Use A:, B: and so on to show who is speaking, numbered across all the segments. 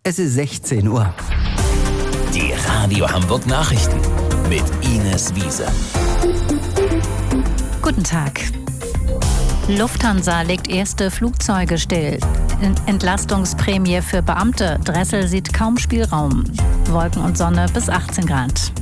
A: Es ist 16 Uhr.
B: Die Radio Hamburg Nachrichten mit Ines Wiese.
C: Guten Tag. Lufthansa legt erste Flugzeuge still. Entlastungsprämie für Beamte. Dressel sieht kaum Spielraum. Wolken und Sonne bis 18 Grad.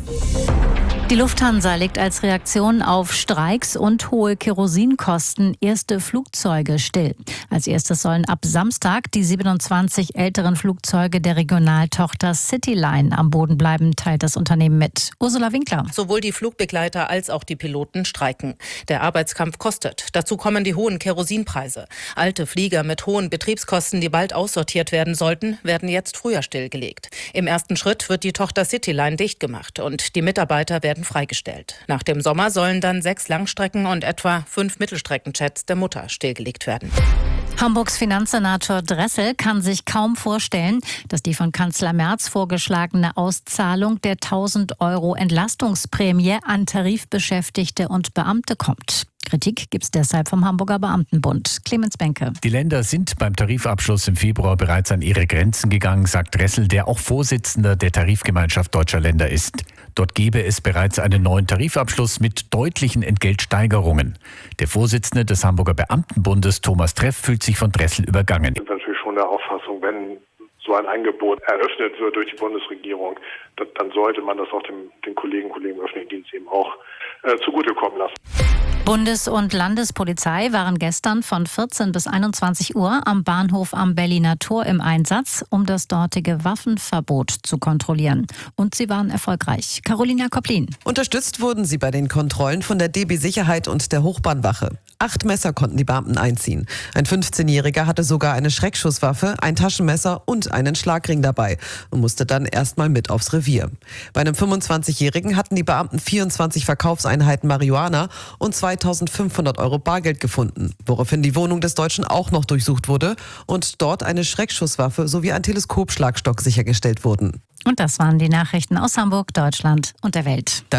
C: Die Lufthansa legt als Reaktion auf Streiks und hohe Kerosinkosten erste Flugzeuge still. Als erstes sollen ab Samstag die 27 älteren Flugzeuge der Regionaltochter Cityline am Boden bleiben, teilt das Unternehmen mit. Ursula Winkler.
D: Sowohl die Flugbegleiter als auch die Piloten streiken. Der Arbeitskampf kostet. Dazu kommen die hohen Kerosinpreise. Alte Flieger mit hohen Betriebskosten, die bald aussortiert werden sollten, werden jetzt früher stillgelegt. Im ersten Schritt wird die Tochter Cityline dicht gemacht und die Mitarbeiter werden freigestellt. Nach dem Sommer sollen dann 6 Langstrecken- und etwa 5 Mittelstreckenjets der Mutter stillgelegt werden.
C: Hamburgs Finanzsenator Dressel kann sich kaum vorstellen, dass die von Kanzler Merz vorgeschlagene Auszahlung der 1.000 € Entlastungsprämie an Tarifbeschäftigte und Beamte kommt. Kritik gibt es deshalb vom Hamburger Beamtenbund. Clemens Benke.
E: Die Länder sind beim Tarifabschluss im Februar bereits an ihre Grenzen gegangen, sagt Dressel, der auch Vorsitzender der Tarifgemeinschaft deutscher Länder ist. Dort gebe es bereits einen neuen Tarifabschluss mit deutlichen Entgeltsteigerungen. Der Vorsitzende des Hamburger Beamtenbundes, Thomas Treff, fühlt sich von Dressel übergangen.
F: Ich bin natürlich schon der Auffassung, wenn so ein Angebot eröffnet wird durch die Bundesregierung, dann sollte man das auch den Kolleginnen und Kollegen im öffentlichen Dienst eben auch zugutekommen lassen.
C: Bundes- und Landespolizei waren gestern von 14 bis 21 Uhr am Bahnhof am Berliner Tor im Einsatz, um das dortige Waffenverbot zu kontrollieren. Und sie waren erfolgreich. Carolina Koplin.
G: Unterstützt wurden sie bei den Kontrollen von der DB Sicherheit und der Hochbahnwache. 8 Messer konnten die Beamten einziehen. Ein 15-Jähriger hatte sogar eine Schreckschusswaffe, ein Taschenmesser und einen Schlagring dabei und musste dann erstmal mit aufs Revier. Bei einem 25-Jährigen hatten die Beamten 24 Verkaufseinheiten Marihuana und 2.500 € Bargeld gefunden, woraufhin die Wohnung des Deutschen auch noch durchsucht wurde und dort eine Schreckschusswaffe sowie ein Teleskopschlagstock sichergestellt wurden.
C: Und das waren die Nachrichten aus Hamburg, Deutschland und der Welt.